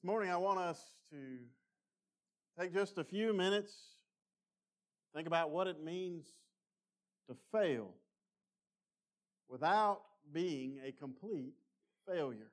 This morning I want us to take just a few minutes, think about what it means to fail without being a complete failure.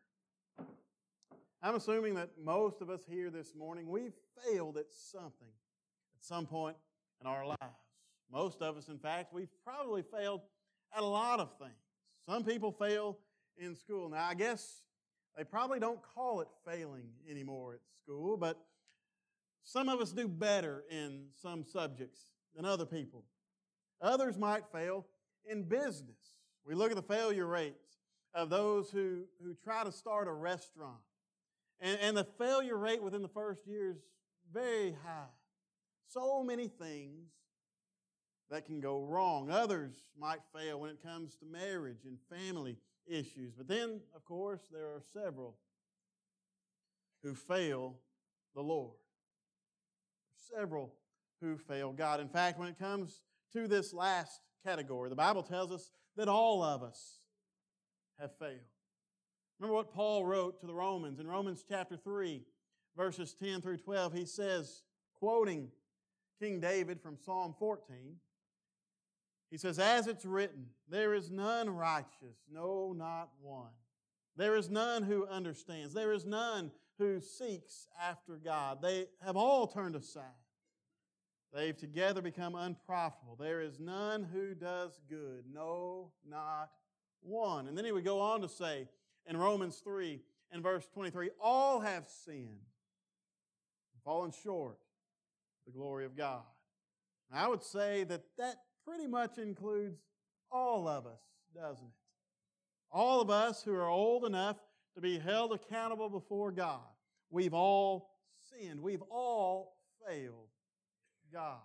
I'm assuming that most of us here this morning, we've failed at something at some point in our lives. Most of us, in fact, we've probably failed at a lot of things. Some people fail in school. Now, I guess they probably don't call it failing anymore at school, but some of us do better in some subjects than other people. Others might fail in business. We look at the failure rates of those who try to start a restaurant. And the failure rate within the first year is very high. So many things that can go wrong. Others might fail when it comes to marriage and family issues. But then, of course, there are several who fail the Lord. Several who fail God. In fact, when it comes to this last category, the Bible tells us that all of us have failed. Remember what Paul wrote to the Romans in Romans chapter 3, verses 10 through 12. He says, quoting King David from Psalm 14, he says, "As it's written, there is none righteous, no, not one. There is none who understands. There is none who seeks after God. They have all turned aside. They've together become unprofitable. There is none who does good, no, not one." And then he would go on to say in Romans 3 and verse 23, "All have sinned and fallen short of the glory of God." And I would say that pretty much includes all of us, doesn't it? All of us who are old enough to be held accountable before God. We've all sinned. We've all failed God.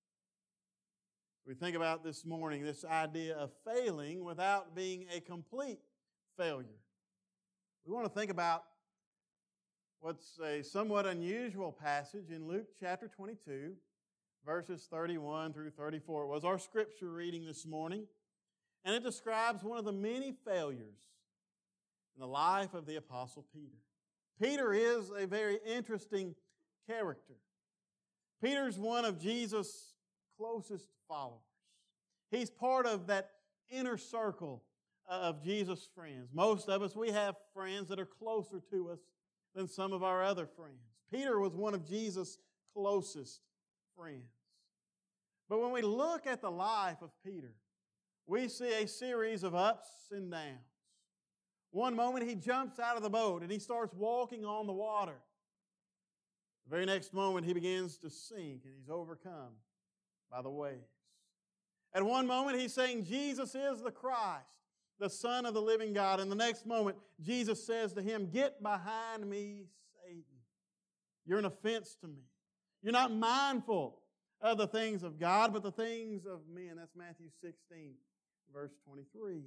We think about this morning this idea of failing without being a complete failure. We want to think about what's a somewhat unusual passage in Luke chapter 22, verses 31 through 34. It was our scripture reading this morning, and it describes one of the many failures in the life of the Apostle Peter. Peter is a very interesting character. Peter's one of Jesus' closest followers. He's part of that inner circle of Jesus' friends. Most of us, we have friends that are closer to us than some of our other friends. Peter was one of Jesus' closest friends. But when we look at the life of Peter, we see a series of ups and downs. One moment he jumps out of the boat and he starts walking on the water. The very next moment he begins to sink and he's overcome by the waves. At one moment he's saying, "Jesus is the Christ, the Son of the living God." And the next moment Jesus says to him, "Get behind me, Satan. You're an offense to me. You're not mindful of the things of God, but the things of men." That's Matthew 16, verse 23.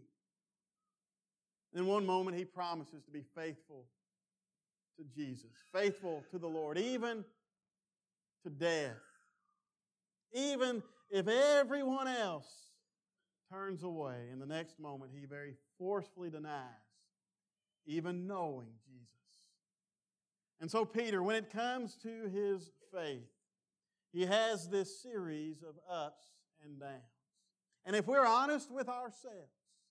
In one moment, he promises to be faithful to Jesus, faithful to the Lord, even to death. Even if everyone else turns away. In the next moment, he very forcefully denies even knowing Jesus. And so Peter, when it comes to his faith, he has this series of ups and downs. And if we're honest with ourselves,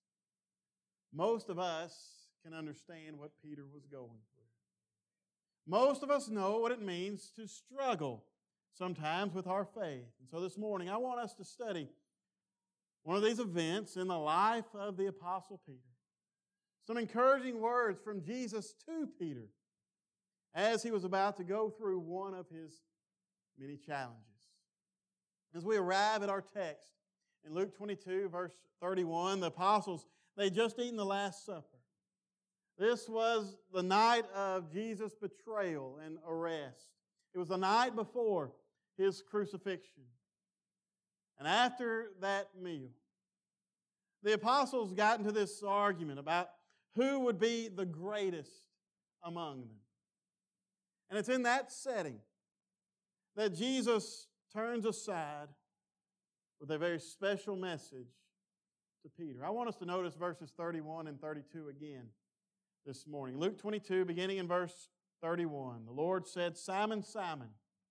most of us can understand what Peter was going through. Most of us know what it means to struggle sometimes with our faith. And so this morning, I want us to study one of these events in the life of the Apostle Peter. Some encouraging words from Jesus to Peter as he was about to go through one of his many challenges. As we arrive at our text in Luke 22, verse 31, the apostles, they had just eaten the Last Supper. This was the night of Jesus' betrayal and arrest. It was the night before his crucifixion. And after that meal, the apostles got into this argument about who would be the greatest among them. And it's in that setting that Jesus turns aside with a very special message to Peter. I want us to notice verses 31 and 32 again this morning. Luke 22, beginning in verse 31. The Lord said, Simon, Simon,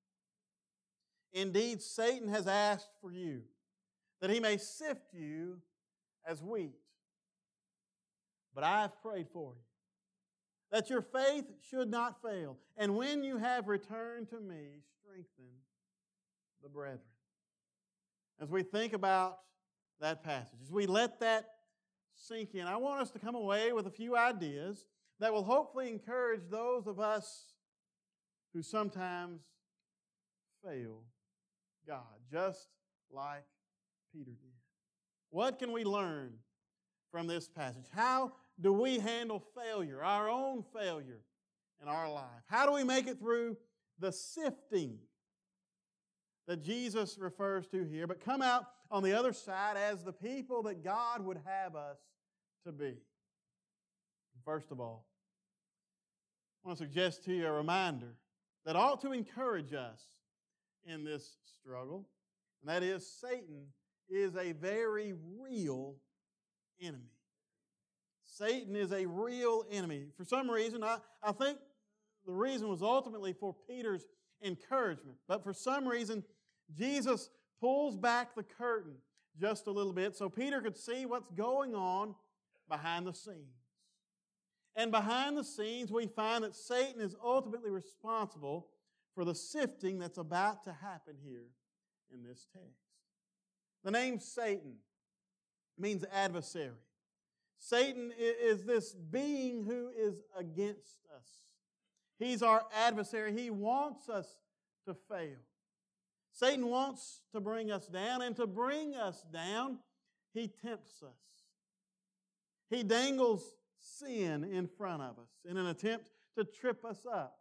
indeed Satan has asked for you, that he may sift you as wheat. But I have prayed for you, that your faith should not fail. And when you have returned to me, strengthen the brethren. As we think about that passage, as we let that sink in, I want us to come away with a few ideas that will hopefully encourage those of us who sometimes fail God, just like Peter did. What can we learn from this passage? How do we handle failure, our own failure in our life? How do we make it through the sifting that Jesus refers to here, but come out on the other side as the people that God would have us to be? First of all, I want to suggest to you a reminder that ought to encourage us in this struggle, and that is Satan is a very real enemy. Satan is a real enemy. For some reason, I think the reason was ultimately for Peter's encouragement. But for some reason, Jesus pulls back the curtain just a little bit so Peter could see what's going on behind the scenes. And behind the scenes, we find that Satan is ultimately responsible for the sifting that's about to happen here in this text. The name Satan means adversary. Satan is this being who is against us. He's our adversary. He wants us to fail. Satan wants to bring us down, and to bring us down, he tempts us. He dangles sin in front of us in an attempt to trip us up,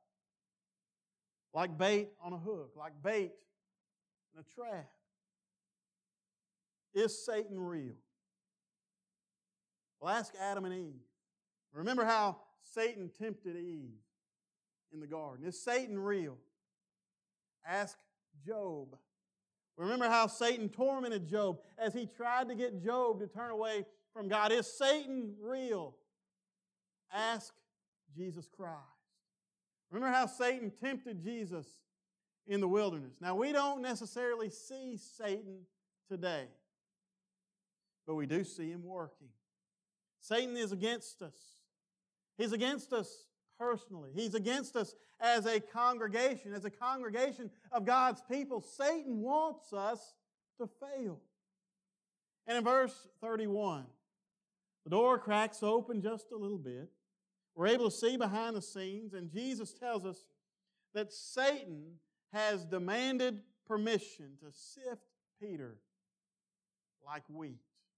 like bait on a hook, like bait in a trap. Is Satan real? Well, ask Adam and Eve. Remember how Satan tempted Eve in the garden. Is Satan real? Ask Job. Remember how Satan tormented Job as he tried to get Job to turn away from God. Is Satan real? Ask Jesus Christ. Remember how Satan tempted Jesus in the wilderness. Now, we don't necessarily see Satan today, but we do see him working. Satan is against us. He's against us personally. He's against us as a congregation of God's people. Satan wants us to fail. And in verse 31, the door cracks open just a little bit. We're able to see behind the scenes, and Jesus tells us that Satan has demanded permission to sift Peter like wheat.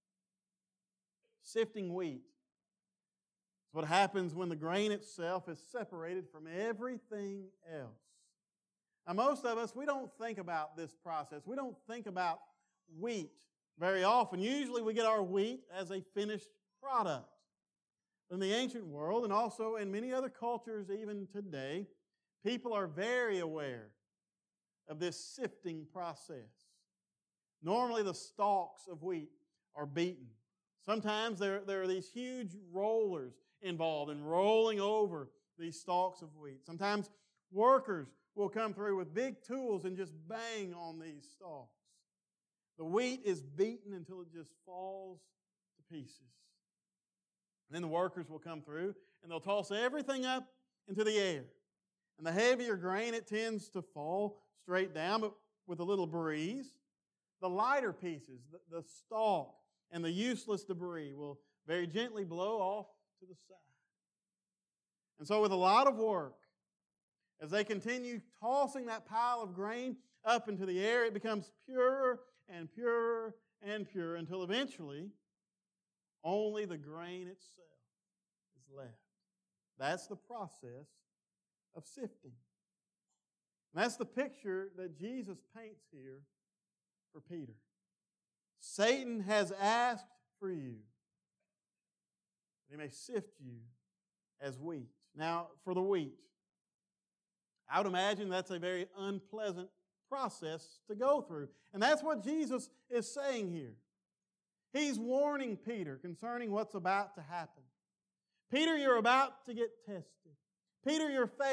Sifting wheat is what happens when the grain itself is separated from everything else. Now, most of us, we don't think about this process. We don't think about wheat very often. Usually we get our wheat as a finished product. In the ancient world, and also in many other cultures even today, people are very aware of this sifting process. Normally the stalks of wheat are beaten. Sometimes there are these huge rollers involved in rolling over these stalks of wheat. Sometimes workers will come through with big tools and just bang on these stalks. The wheat is beaten until it just falls to pieces. And then the workers will come through and they'll toss everything up into the air. And the heavier grain, it tends to fall straight down, but with a little breeze. The lighter pieces, the stalk and the useless debris will very gently blow off to the side. And so with a lot of work, as they continue tossing that pile of grain up into the air, it becomes purer and purer and purer until eventually only the grain itself is left. That's the process of sifting. And that's the picture that Jesus paints here for Peter. Satan has asked for you that he may sift you as wheat. Now, for the wheat, I would imagine that's a very unpleasant process to go through. And that's what Jesus is saying here. He's warning Peter concerning what's about to happen. Peter, you're about to get tested. Peter, your faith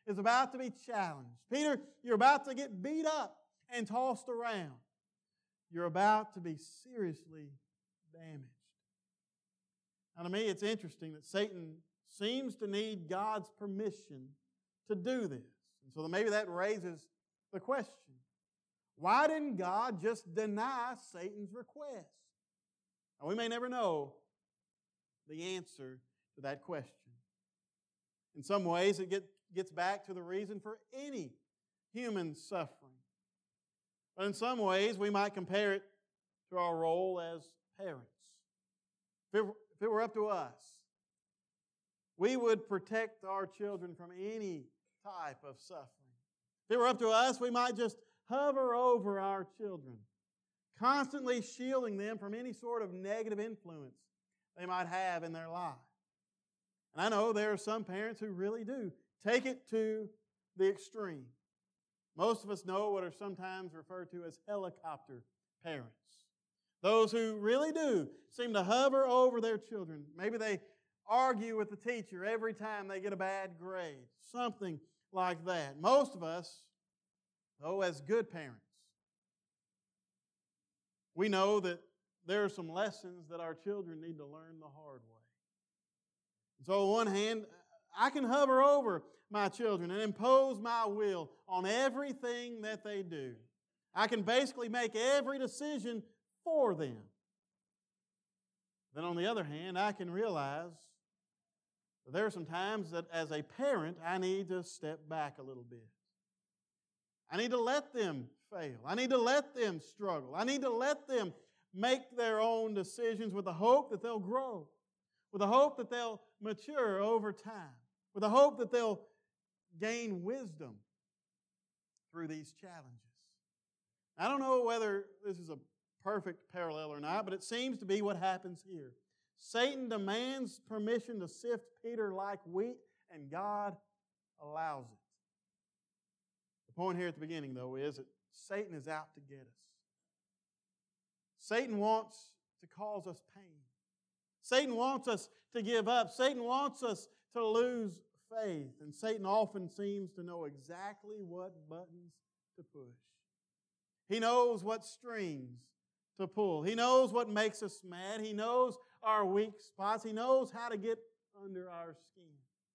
is about to be challenged. Peter, you're about to get beat up and tossed around. You're about to be seriously damaged. Now, to me, it's interesting that Satan seems to need God's permission to do this. And so maybe that raises the question, why didn't God just deny Satan's request? Now, we may never know the answer to that question. In some ways, it gets back to the reason for any human suffering. But in some ways, we might compare it to our role as parents. If it were up to us, we would protect our children from any type of suffering. If it were up to us, we might just hover over our children, constantly shielding them from any sort of negative influence they might have in their life. And I know there are some parents who really do take it to the extreme. Most of us know what are sometimes referred to as helicopter parents. Those who really do seem to hover over their children. Maybe they argue with the teacher every time they get a bad grade. Something like that. Most of us, though, as good parents, we know that there are some lessons that our children need to learn the hard way. So on one hand, I can hover over my children and impose my will on everything that they do. I can basically make every decision for them. Then on the other hand, I can realize that there are some times that as a parent, I need to step back a little bit. I need to let them fail. I need to let them struggle. I need to let them make their own decisions with the hope that they'll grow, with the hope that they'll mature over time, with the hope that they'll gain wisdom through these challenges. I don't know whether this is a perfect parallel or not, but it seems to be what happens here. Satan demands permission to sift Peter like wheat, and God allows it. The point here at the beginning, though, is that Satan is out to get us. Satan wants to cause us pain. Satan wants us to give up. Satan wants us to lose faith. And Satan often seems to know exactly what buttons to push. He knows what strings to pull. He knows what makes us mad. He knows our weak spots. He knows how to get under our skin.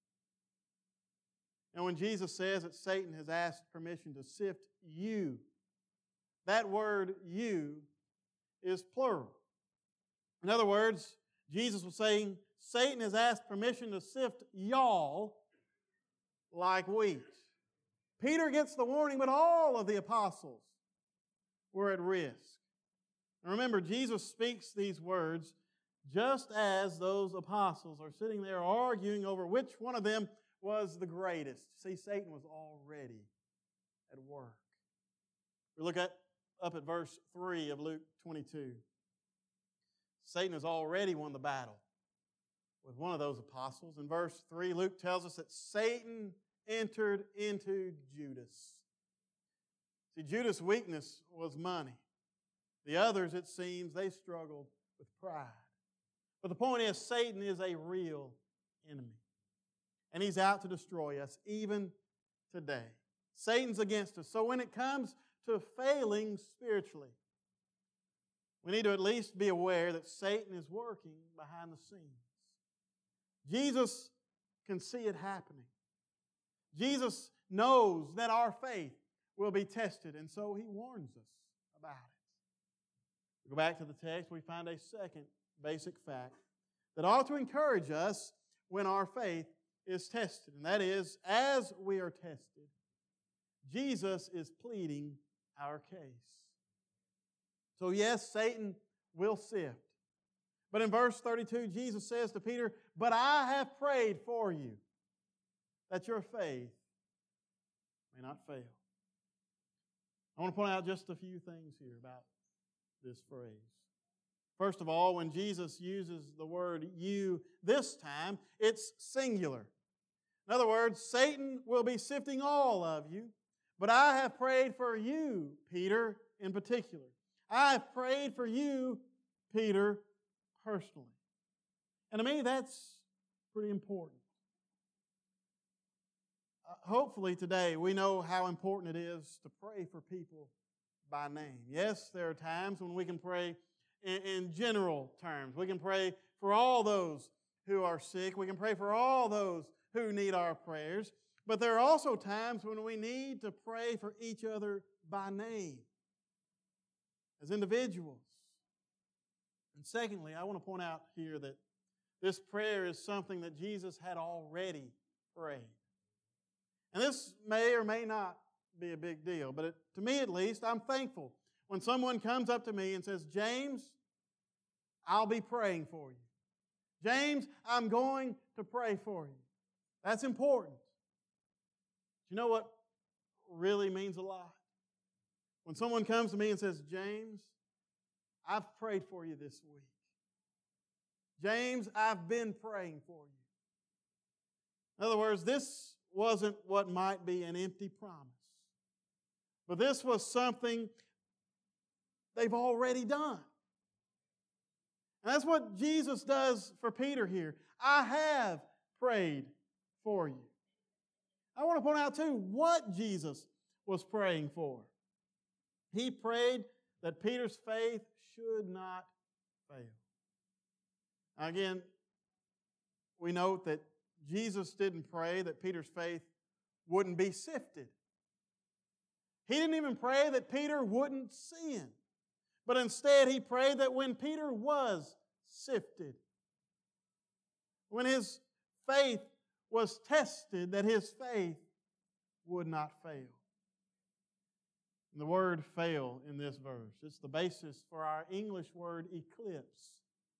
And when Jesus says that Satan has asked permission to sift you, that word you is plural. In other words, Jesus was saying, Satan has asked permission to sift y'all like wheat. Peter gets the warning, but all of the apostles were at risk. And remember, Jesus speaks these words just as those apostles are sitting there arguing over which one of them was the greatest. See, Satan was already at work. We look up at verse 3 of Luke 22. Satan has already won the battle with one of those apostles. In verse 3, Luke tells us that Satan entered into Judas. See, Judas' weakness was money. The others, it seems, they struggled with pride. But the point is, Satan is a real enemy. And he's out to destroy us, even today. Satan's against us. So when it comes to failing spiritually, we need to at least be aware that Satan is working behind the scenes. Jesus can see it happening. Jesus knows that our faith will be tested, and so He warns us about it. We go back to the text, we find a second basic fact that ought to encourage us when our faith is tested, and that is, as we are tested, Jesus is pleading our case. So yes, Satan will sift. But in verse 32, Jesus says to Peter, "But I have prayed for you, that your faith may not fail." I want to point out just a few things here about this phrase. First of all, when Jesus uses the word you this time, it's singular. In other words, Satan will be sifting all of you, but I have prayed for you, Peter, in particular. I have prayed for you, Peter, personally. And to me, that's pretty important. hopefully today we know how important it is to pray for people by name. Yes, there are times when we can pray in general terms. We can pray for all those who are sick. We can pray for all those who need our prayers. But there are also times when we need to pray for each other by name as individuals. And secondly, I want to point out here that this prayer is something that Jesus had already prayed. And this may or may not be a big deal, but to me at least, I'm thankful when someone comes up to me and says, James, I'll be praying for you. James, I'm going to pray for you. That's important. You know what really means a lot? When someone comes to me and says, James, I've prayed for you this week. James, I've been praying for you. In other words, this wasn't what might be an empty promise. But this was something they've already done. And that's what Jesus does for Peter here. I have prayed for you. I want to point out too what Jesus was praying for. He prayed that Peter's faith should not fail. Now again, we note that Jesus didn't pray that Peter's faith wouldn't be sifted. He didn't even pray that Peter wouldn't sin. But instead, he prayed that when Peter was sifted, when his faith was tested, that his faith would not fail. And the word fail in this verse, it's the basis for our English word eclipse.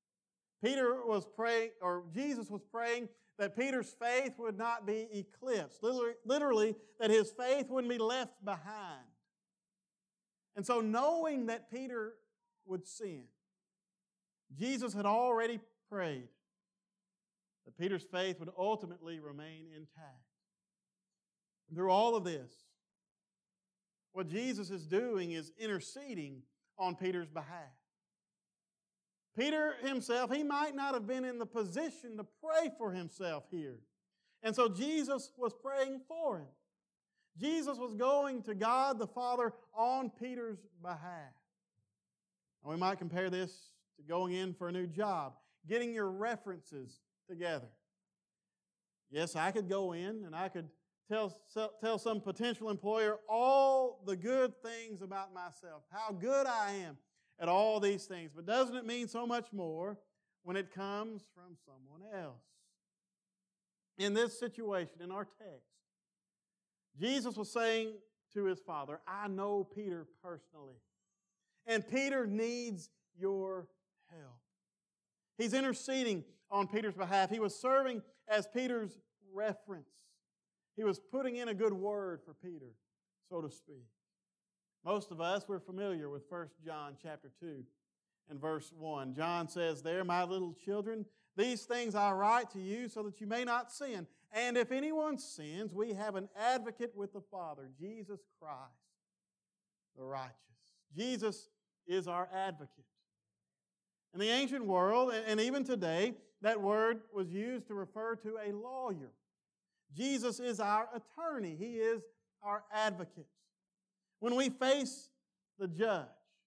Jesus was praying that Peter's faith would not be eclipsed. Literally, that his faith wouldn't be left behind. And so knowing that Peter would sin, Jesus had already prayed that Peter's faith would ultimately remain intact. Through all of this, what Jesus is doing is interceding on Peter's behalf. Peter himself, he might not have been in the position to pray for himself here. And so Jesus was praying for him. Jesus was going to God the Father on Peter's behalf. And we might compare this to going in for a new job, getting your references together. Yes, I could go in and I could tell some potential employer all the good things about myself, how good I am at all these things. But doesn't it mean so much more when it comes from someone else? In this situation, in our text, Jesus was saying to his Father, I know Peter personally, and Peter needs your help. He's interceding on Peter's behalf. He was serving as Peter's reference. He was putting in a good word for Peter, so to speak. Most of us, we're familiar with 1 John chapter 2 and verse 1. John says there, my little children, these things I write to you so that you may not sin. And if anyone sins, we have an advocate with the Father, Jesus Christ, the righteous. Jesus is our advocate. In the ancient world, and even today, that word was used to refer to a lawyer. Jesus is our attorney. He is our advocate. When we face the judge,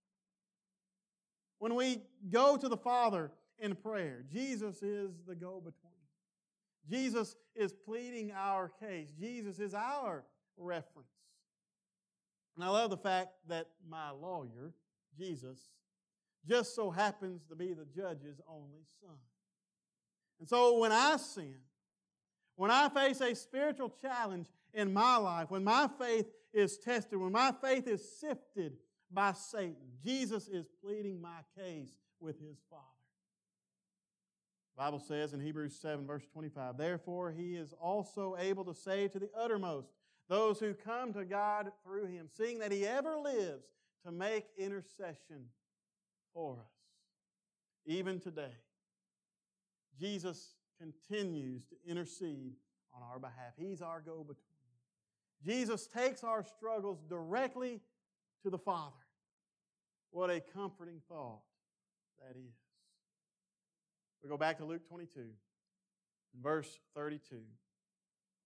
when we go to the Father in prayer, Jesus is the go-between. Jesus is pleading our case. Jesus is our reference. And I love the fact that my lawyer, Jesus, just so happens to be the judge's only son. And so when I sin, when I face a spiritual challenge in my life, when my faith is tested, when my faith is sifted by Satan, Jesus is pleading my case with his Father. The Bible says in Hebrews 7, verse 25, therefore he is also able to save to the uttermost those who come to God through him, seeing that he ever lives to make intercession for us. Even today, Jesus continues to intercede on our behalf. He's our go-between. Jesus takes our struggles directly to the Father. What a comforting thought that is. We go back to Luke 22, verse 32.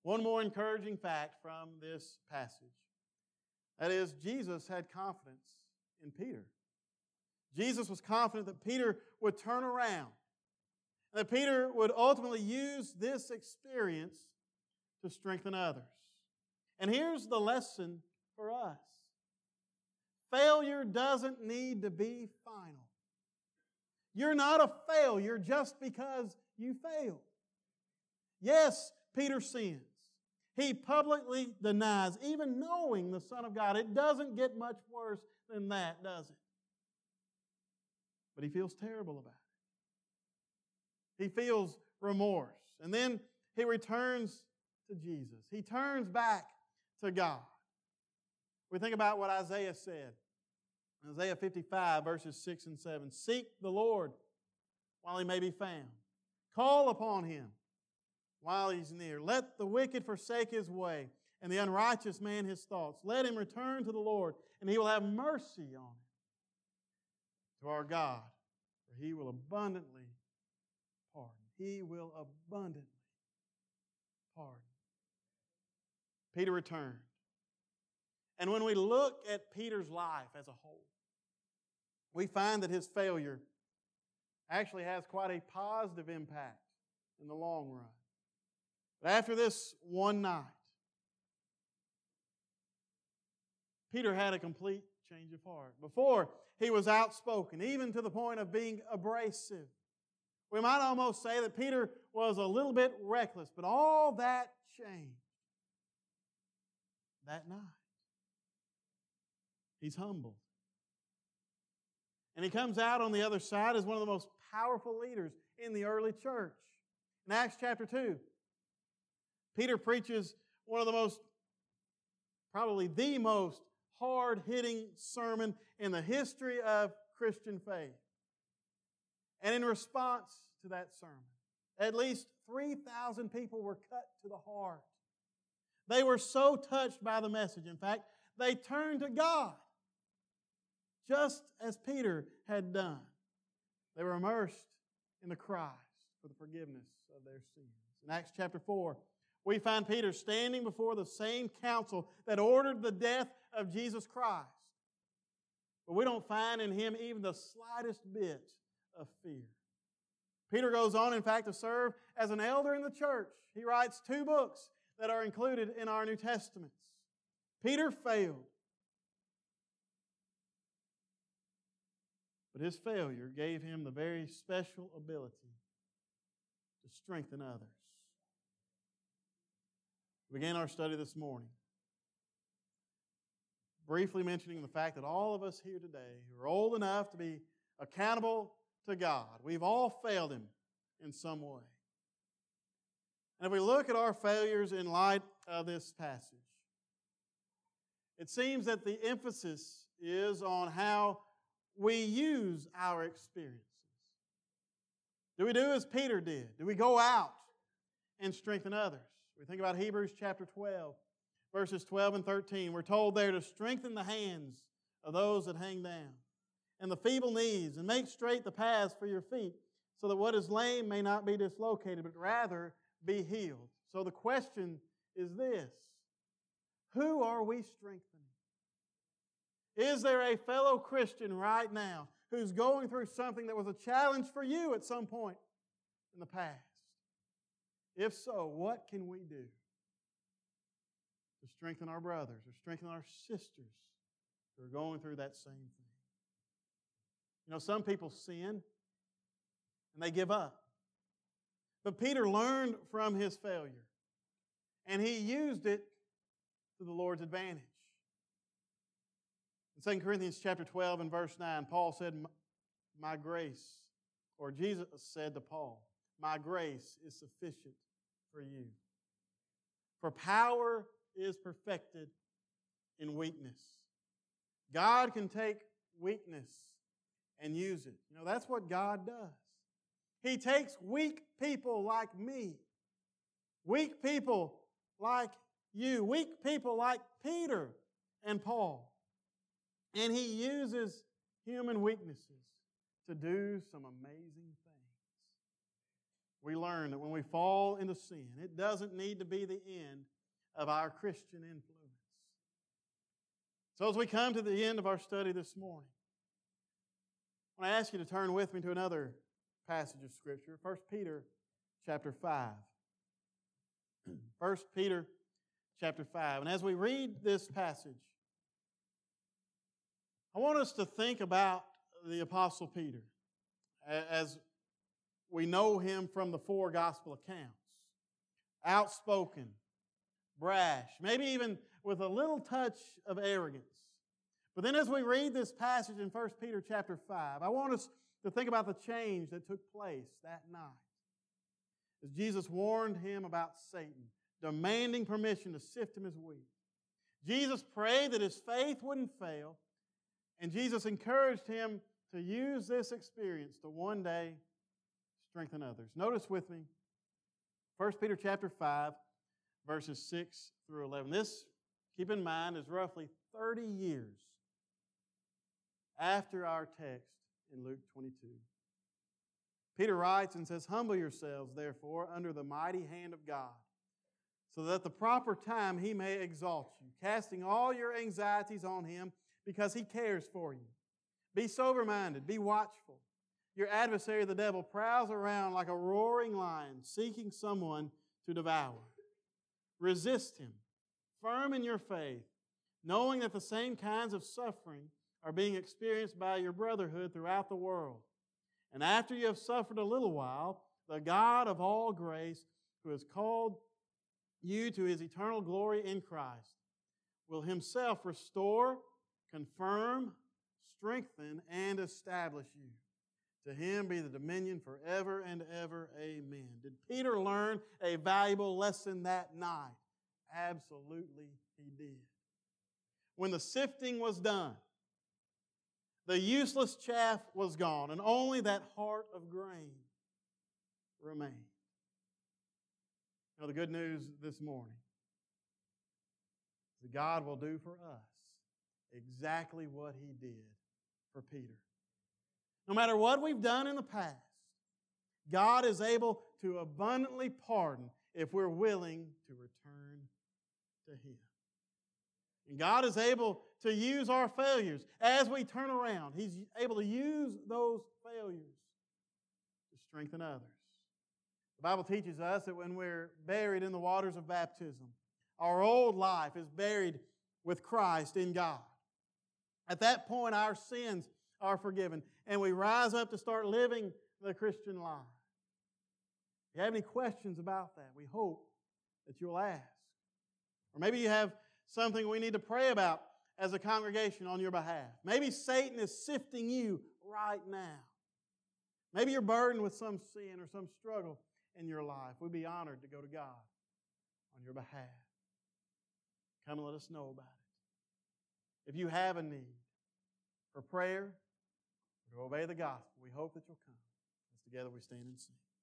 One more encouraging fact from this passage. That is, Jesus had confidence in Peter. Jesus was confident that Peter would turn around, and that Peter would ultimately use this experience to strengthen others. And here's the lesson for us. Failure doesn't need to be final. You're not a failure just because you failed. Yes, Peter sins. He publicly denies, even knowing the Son of God. It doesn't get much worse than that, does it? But he feels terrible about it. He feels remorse. And then he returns to Jesus. He turns back to God. We think about what Isaiah said. Isaiah 55, verses 6 and 7. Seek the Lord while He may be found. Call upon Him while He's near. Let the wicked forsake his way, and the unrighteous man his thoughts. Let him return to the Lord, and He will have mercy on him. To our God, for He will abundantly pardon. He will abundantly pardon. Peter returned. And when we look at Peter's life as a whole, we find that his failure actually has quite a positive impact in the long run. But after this one night, Peter had a complete change of heart. Before, he was outspoken, even to the point of being abrasive. We might almost say that Peter was a little bit reckless, but all that changed that night. He's humbled. And he comes out on the other side as one of the most powerful leaders in the early church. In Acts chapter 2, Peter preaches one of the most, probably the most hard-hitting sermon in the history of Christian faith. And in response to that sermon, at least 3,000 people were cut to the heart. They were so touched by the message. In fact, they turned to God, just as Peter had done. They were immersed in the cries for the forgiveness of their sins. In Acts chapter 4, we find Peter standing before the same council that ordered the death of Jesus Christ. But we don't find in him even the slightest bit of fear. Peter goes on, in fact, to serve as an elder in the church. He writes 2 books that are included in our New Testaments. Peter failed. But his failure gave him the very special ability to strengthen others. We began our study this morning briefly mentioning the fact that all of us here today who are old enough to be accountable to God, we've all failed Him in some way. And if we look at our failures in light of this passage, it seems that the emphasis is on how we use our experiences. Do we do as Peter did? Do we go out and strengthen others? We think about Hebrews chapter 12, verses 12 and 13. We're told there to strengthen the hands of those that hang down, and the feeble knees, and make straight the paths for your feet, so that what is lame may not be dislocated, but rather be healed. So the question is this: who are we strengthening? Is there a fellow Christian right now who's going through something that was a challenge for you at some point in the past? If so, what can we do to strengthen our brothers or strengthen our sisters who are going through that same thing? You know, some people sin and they give up. But Peter learned from his failure, and he used it to the Lord's advantage. In 2 Corinthians chapter 12 and verse 9, Paul said, "My grace," or Jesus said to Paul, "My grace is sufficient for you. For power is perfected in weakness." God can take weakness and use it. You know, that's what God does. He takes weak people like me, weak people like you, weak people like Peter and Paul, and He uses human weaknesses to do some amazing things. we learn that when we fall into sin, it doesn't need to be the end of our Christian influence. So as we come to the end of our study this morning, I want to ask you to turn with me to another passage of Scripture, 1 Peter chapter 5. 1 Peter chapter 5. And as we read this passage, I want us to think about the Apostle Peter as we know him from the 4 gospel accounts. Outspoken, brash, maybe even with a little touch of arrogance. But then as we read this passage in 1 Peter chapter 5, I want us to think about the change that took place that night. As Jesus warned him about Satan, demanding permission to sift him as wheat. Jesus prayed that his faith wouldn't fail, and Jesus encouraged him to use this experience to one day strengthen others. Notice with me, 1 Peter chapter 5, verses 6 through 11. This, keep in mind, is roughly 30 years after our text in Luke 22. Peter writes and says, "Humble yourselves, therefore, under the mighty hand of God, so that at the proper time He may exalt you, casting all your anxieties on Him, because He cares for you. Be sober-minded, be watchful. Your adversary, the devil, prowls around like a roaring lion, seeking someone to devour. Resist him, firm in your faith, knowing that the same kinds of suffering are being experienced by your brotherhood throughout the world. And after you have suffered a little while, the God of all grace, who has called you to His eternal glory in Christ, will Himself restore, confirm, strengthen, and establish you. To Him be the dominion forever and ever. Amen." Did Peter learn a valuable lesson that night? Absolutely he did. When the sifting was done, the useless chaff was gone, and only that heart of grain remained. Now, the good news this morning is that God will do for us exactly what He did for Peter. No matter what we've done in the past, God is able to abundantly pardon if we're willing to return to Him. And God is able to use our failures as we turn around. He's able to use those failures to strengthen others. The Bible teaches us that when we're buried in the waters of baptism, our old life is buried with Christ in God. At that point, our sins are forgiven, and we rise up to start living the Christian life. If you have any questions about that, we hope that you'll ask. Or maybe you have something we need to pray about as a congregation on your behalf. Maybe Satan is sifting you right now. Maybe you're burdened with some sin or some struggle in your life. We'd be honored to go to God on your behalf. Come and let us know about it. If you have a need for prayer, to obey the gospel, we hope that you'll come. As together we stand and sing.